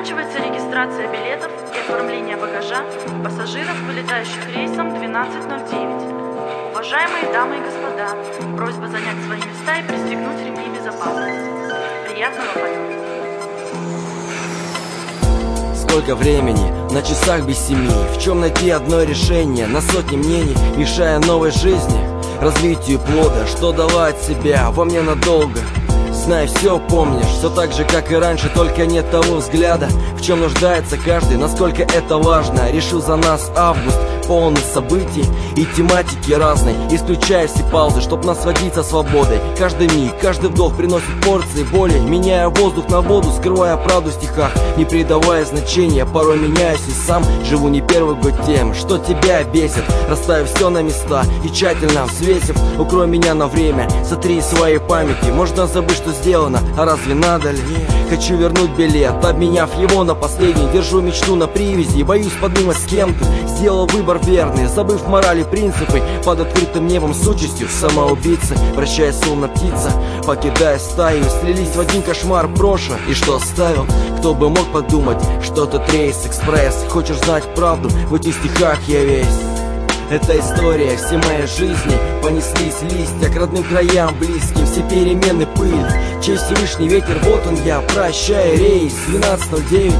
Заканчивается регистрация билетов и оформление багажа пассажиров, вылетающих рейсом 1209. Уважаемые дамы и господа, просьба занять свои места и пристегнуть ремни безопасности. Приятного полета. Сколько времени? На часах без 7. В чем найти одно решение на сотни мнений, мешая новой жизни, развитию плода, что дала от себя во мне надолго. Знай, все помнишь, все так же, как и раньше, только нет того взгляда, в чем нуждается каждый, насколько это важно. Решил за нас август, полный событий и тематики разной, исключая все паузы, чтоб насладиться свободой. Каждый миг, каждый вдох приносит порции боли, меняя воздух на воду, скрывая правду в стихах, не придавая значения. Порой меняюсь и сам живу не первый год тем, что тебя бесит. Расставив все на места и тщательно взвесив, укрой меня на время, сотри из своей памяти. Можно забыть, что сделано, а разве надо ли? Хочу вернуть билет, обменяв его на последний. Держу мечту на привязи, боюсь подумать, с кем ты сделал выбор верный, забыв морали, принципы, под открытым небом с участью самоубийцы. Прощаясь, словно птица, покидая стаю, слились в один кошмар прошлого. И что оставил? Кто бы мог подумать, что тот рейс-экспресс. Хочешь знать правду? В этих стихах я весь. Это история всей моей жизни. Понеслись листья к родным краям близким, все перемены, пыль. Чей Всевышний ветер, вот он я, прощай, рейс 1209.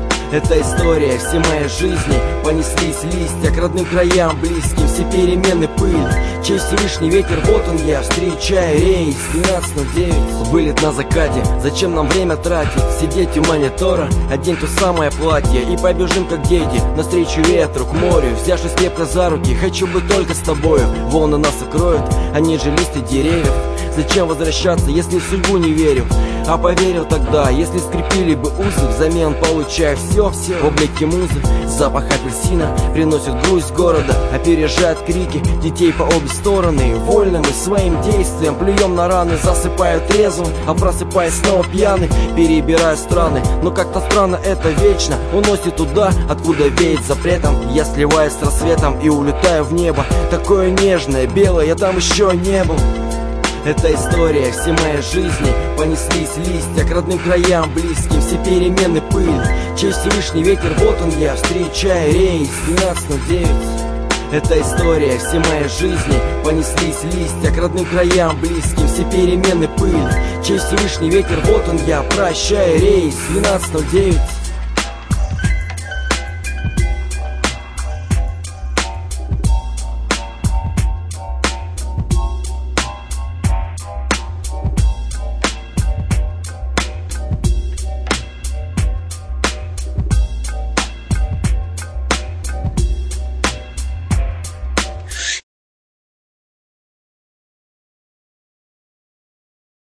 Это история всей моей жизни. Понеслись листья к родным краям близким, все перемены, пыль. Чей Всевышний ветер, вот он я, встречай рейс 1209. Вылет на закате, зачем нам время тратить? Сидеть у монитора, одень то самое платье и побежим как дети навстречу ветру, к морю, взявшись крепко за руки. Хочу быть только с тобою, волны нас укроют, они же листья деревьев. Зачем возвращаться, если в судьбу не верю? А поверил тогда, если скрепили бы узы, взамен получая все в облике музы. Запах апельсина приносит грусть города, опережает крики детей по обе стороны. Вольно мы своим действием плюем на раны, засыпая трезвым, а просыпаясь снова пьяный, перебирая страны. Но как-то странно это вечно уносит туда, откуда веет запретом. Я сливаюсь с рассветом и улетаю в небо, такое нежное, белое, я там еще не был. Это история всей моей жизни. Понеслись листья к родным краям близким, все перемены, пыль. Чей Всевышний ветер, вот он я, встречай рейс 1209. Это история всей моей жизни. Понеслись листья к родным краям близким, все перемены, пыль. Чей Всевышний ветер, вот он я, прощай рейс 1209.